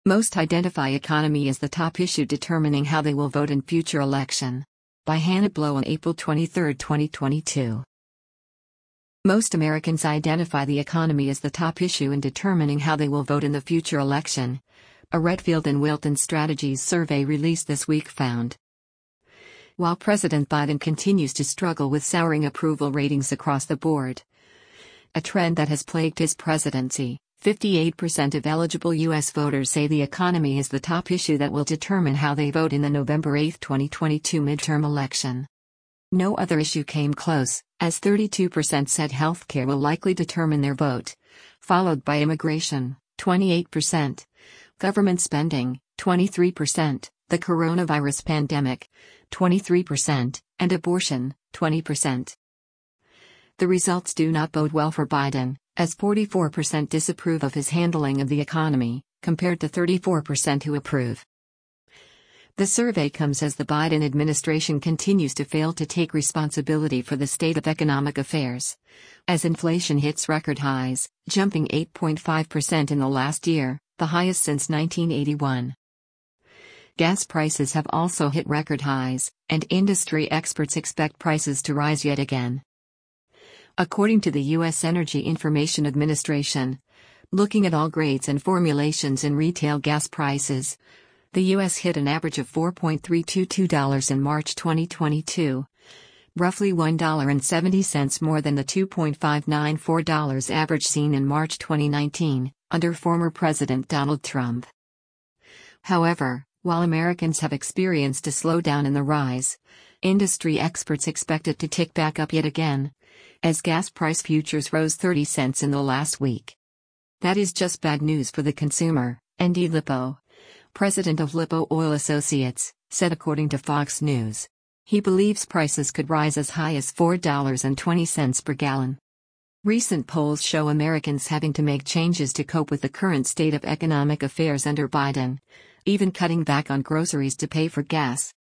Most identify economy as the top issue determining how they will vote in future election. By Hannah Blow on April 23, 2022. Most Americans identify the economy as the top issue in determining how they will vote in the future election. A Redfield and Wilton Strategies survey released this week found. While President Biden continues to struggle with souring approval ratings across the board, a trend that has plagued his presidency, 58% of eligible U.S. voters say the economy is the top issue that will determine how they vote in the November 8, 2022 midterm election. No other issue came close, as 32% said healthcare will likely determine their vote, followed by immigration, 28%, government spending, 23%, the coronavirus pandemic, 23%, and abortion, 20%. The results do not bode well for Biden, as 44% disapprove of his handling of the economy, compared to 34% who approve. The survey comes as the Biden administration continues to fail to take responsibility for the state of economic affairs, as inflation hits record highs, jumping 8.5% in the last year, the highest since 1981. Gas prices have also hit record highs, and industry experts expect prices to rise yet again. According to the U.S. Energy Information Administration, looking at all grades and formulations in retail gas prices, the U.S. hit an average of $4.322 in March 2022, roughly $1.70 more than the $2.594 average seen in March 2019, under former President Donald Trump. However, while Americans have experienced a slowdown in the rise, industry experts expect it to tick back up yet again, as gas price futures rose 30 cents in the last week. That is just bad news for the consumer, Andy Lippo, president of Lippo Oil Associates, said according to Fox News. He believes prices could rise as high as $4.20 per gallon. Recent polls show Americans having to make changes to cope with the current state of economic affairs under Biden, even cutting back on groceries to pay for gas.